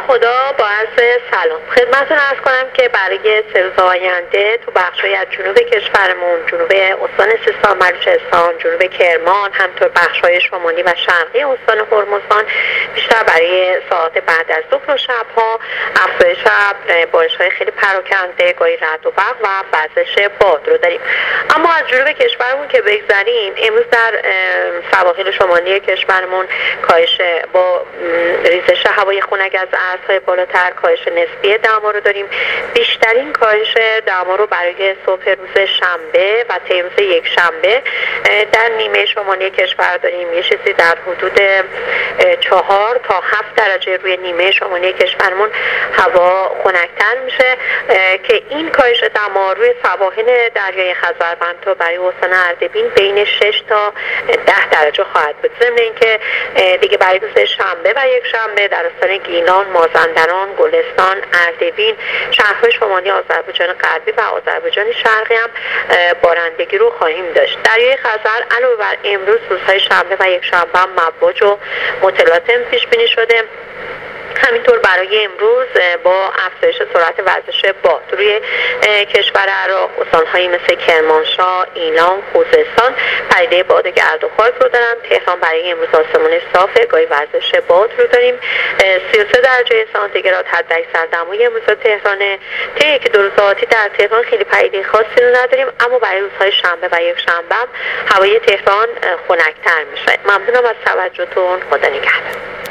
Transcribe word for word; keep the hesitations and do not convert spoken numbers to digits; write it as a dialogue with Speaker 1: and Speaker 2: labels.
Speaker 1: خدا با عرض سلام خدمتتون عرض کنم که برای سه روز آینده تو بخش‌های از جنوب کشورمون، جنوب استان سیستان بلوچستان، جنوب کرمان، همطور بخش‌های شمالی و شرقی استان هرمزگان بیشتر برای ساعات بعد از ظهر و شب‌ها افزایش بارش‌های خیلی پراکنده، گاهی رعد و برق و وزش باد رو داریم. اما از جنوب کشورمون که بگذریم، امروز در سواحل شمالی کشورمون کاهش با ریزش هوای خنک از ارزهای بالاتر کاهش نسبی دما رو داریم. بیشترین کاهش دما رو برای صبح روز شنبه و طی روز یک شنبه در نیمه شمالی کشور داریم. یه چیزی در حدود چهار تا هفت درجه روی نیمه شمالی کشورمون هوا خنک‌تر میشه که این کاهش دما روی سواحل دریای خزربند تا برای استان اردبیل بین شش تا ده درجه خواهد بود. ضمن اینکه دیگه برای روز شنبه و یک شنبه در استان گیلان، مازندران، گلستان، اردبیل، شهرهای شمالی آذربایجان غربی و آذربایجان شرقی هم بارندگی رو خواهیم داشت. دریای خزر علاوه بر امروز روزهای شنبه و یک شنبه هم مواج و متلاطم پیش بینی شده. همینطور برای امروز با افزایش سرعت وزش باد روی کشور عراق استان‌هایی مثل کرمانشاه، ایلام، خوزستان پدیده باد گرد و خاک رو دارن. تهران برای امروز آسمون صاف، گاهی وزش باد رو داریم. سی و سه درجه سانتیگراد حداکثر دمای امروز تهران. طی یک دو روز آتی در تهران خیلی پدیده خاصی رو نداریم، اما برای روزهای شنبه و یک شنبه هوای تهران خنک‌تر میشه. ممنونم از توجهتون. خدا نگهدار.